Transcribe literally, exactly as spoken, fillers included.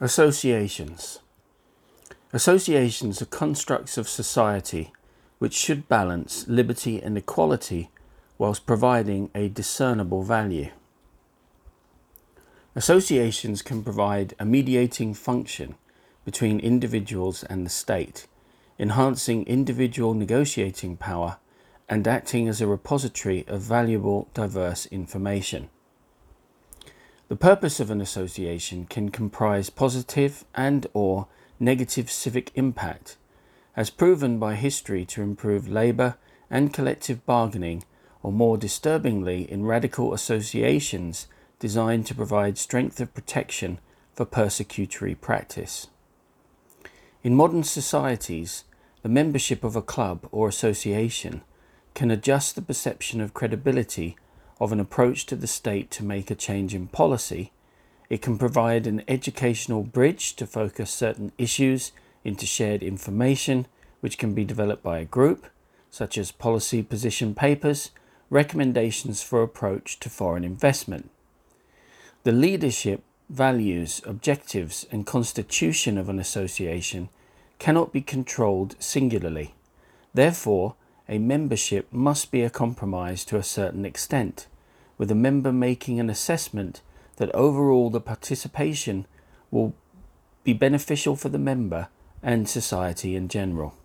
Associations. Associations are constructs of society which should balance liberty and equality whilst providing a discernible value. Associations can provide a mediating function between individuals and the state, enhancing individual negotiating power and acting as a repository of valuable, diverse information. The purpose of an association can comprise positive and or negative civic impact, as proven by history to improve labour and collective bargaining, or more disturbingly in radical associations designed to provide strength of protection for persecutory practice. In modern societies, the membership of a club or association can adjust the perception of credibility of an approach to the state to make a change in policy. It can provide an educational bridge to focus certain issues into shared information which can be developed by a group, such as policy position papers, recommendations for approach to foreign investment. The leadership, values, objectives and constitution of an association cannot be controlled singularly. Therefore, a membership must be a compromise to a certain extent, with a member making an assessment that overall the participation will be beneficial for the member and society in general.